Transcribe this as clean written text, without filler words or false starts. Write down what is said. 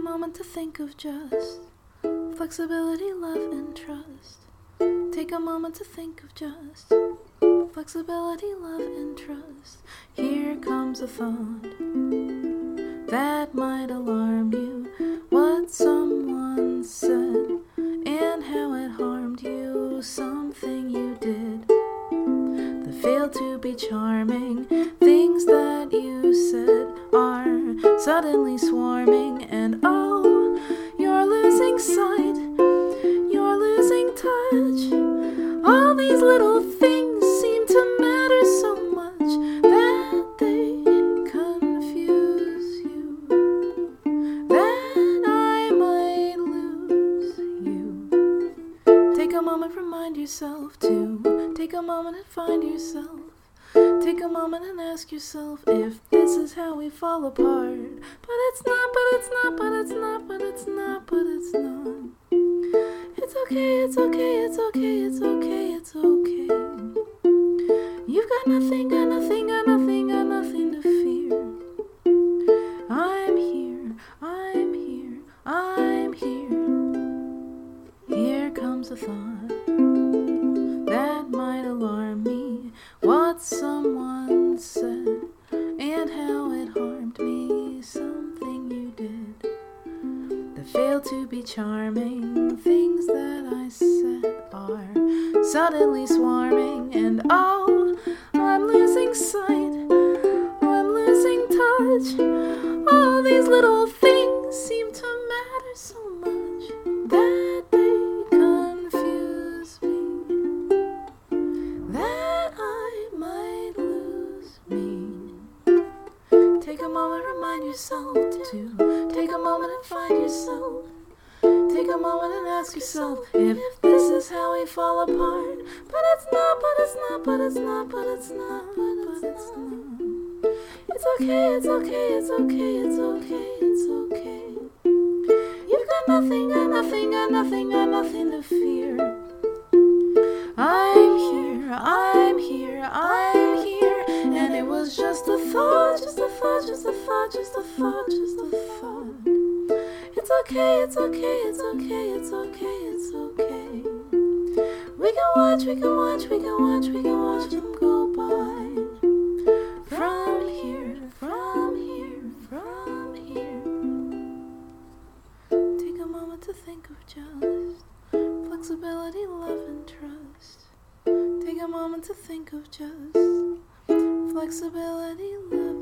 moment to think of just flexibility, love, and trust. Take a moment to think of just flexibility, love, and trust. Here comes a thought that might alarm you. What someone said and how it harmed you. Something you did that failed to be charming. Things that you said are suddenly swarming. And oh, you're losing sight, you're losing touch. All these little things seem to matter so much that they confuse you, that I might lose you. Take a moment, remind yourself to take a moment and find yourself. Take a moment and ask yourself if this is how we fall apart. But it's not, but it's not, but it's not, but it's not, but it's not. It's okay, it's okay, it's okay, it's okay, it's okay. You've got nothing, got nothing, got nothing, got nothing to fear. I'm here, I'm here, I'm here. Here comes a thought that might alarm me. What someone said and how it harmed me. Something you did that failed to be charming. Things that I said are suddenly swarming. And oh, I'm losing sight, I'm losing touch. All these little things seem to matter so much that they confuse me, that I might lose me. Take a moment, remind yourself to take a moment and find yourself. Take a moment and ask yourself if this is how we fall apart. But it's not, but it's not, but it's not, but it's not, but it's not. It's okay, it's okay, it's okay, it's okay, it's okay. You've got nothing, got nothing, got nothing, got nothing to fear. I'm here, I'm here, I'm here. And it was just a thought, just a thought, just a thought, just a thought, just a thought. It's okay, it's okay, it's okay, it's okay, it's okay. We can watch, we can watch, we can watch, we can watch them go by. From here, from here, from here. Take a moment to think of just flexibility, love, and trust. Take a moment to think of just flexibility, love.